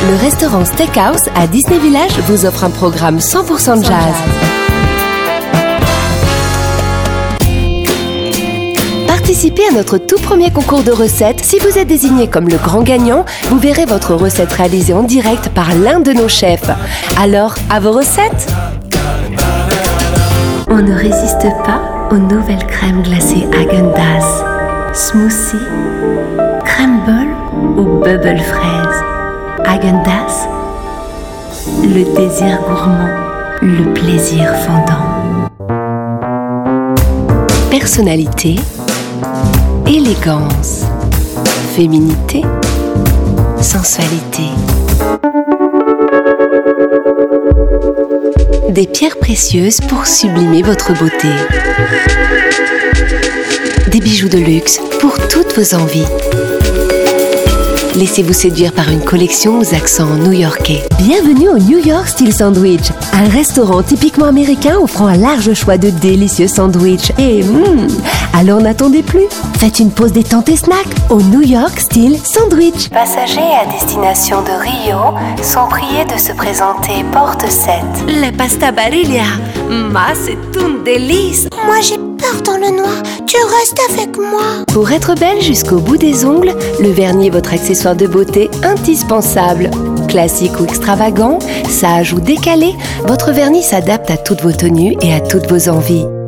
Le restaurant Steakhouse à Disney Village vous offre un programme 100% de jazz. Participez à notre tout premier concours de recettes. Si vous êtes désigné comme le grand gagnant, vous verrez votre recette réalisée en direct par l'un de nos chefs. Alors, à vos recettes! On ne résiste pas aux nouvelles crèmes glacées Häagen-Dazs. Smoothie, crumble ou bubble fraise. Häagen-Dazs, le désir gourmand, le plaisir fondant. Personnalité, élégance, féminité, sensualité. Des pierres précieuses pour sublimer votre beauté. Des bijoux de luxe pour toutes vos envies. Laissez-vous séduire par une collection aux accents new-yorkais. Bienvenue au New York Style Sandwich, un restaurant typiquement américain offrant un large choix de délicieux sandwichs. Et alors n'attendez plus. Faites une pause détente et snack au New York Style Sandwich. Passagers à destination de Rio sont priés de se présenter porte 7. La pasta barilla, c'est un délice. Moi j'ai peur dans le noir, tu restes avec moi. Pour être belle jusqu'au bout des ongles, le vernis est votre accessoire de beauté indispensable. Classique ou extravagant, sage ou décalé, votre vernis s'adapte à toutes vos tenues et à toutes vos envies.